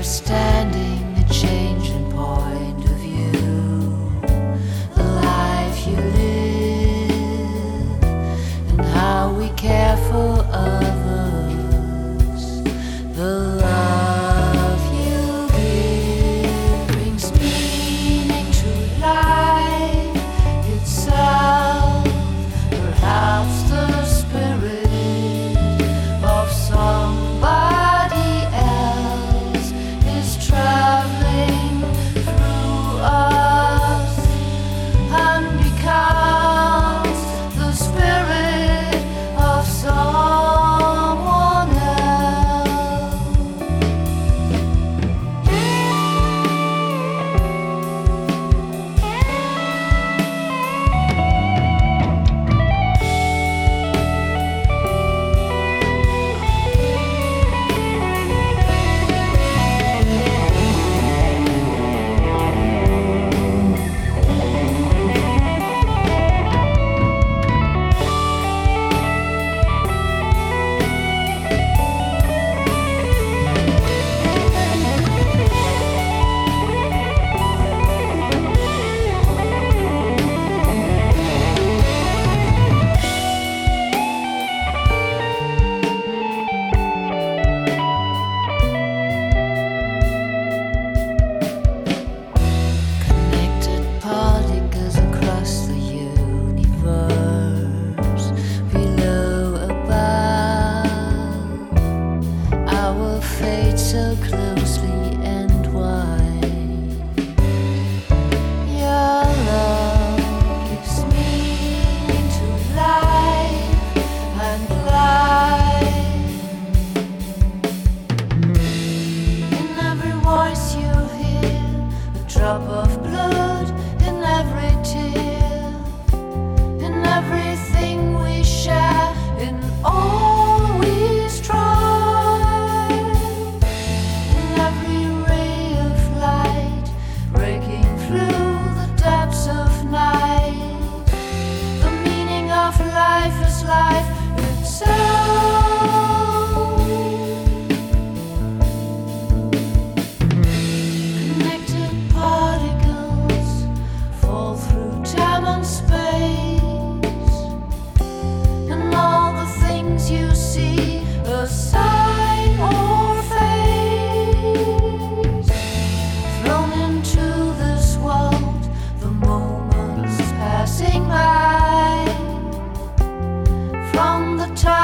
understanding a changing point of view, the life you live, and how we care for others. The love you give brings meaning to life itself. Perhaps the spirit of somebody else is traveling through us and becomes the spirit of someone else. Connected particles across the universe, below, above, our fate so closely entwined. Your love gives meaning to life and life. In every voice you hear, a drop of blood in every tear, in everything we share, in all we strive, in every ray of light breaking through the depths of night. The meaning of life is life itself. Connected particles fall through time and space, and all the things you see, a sign or face, thrown into this world, the moments passing by, from the time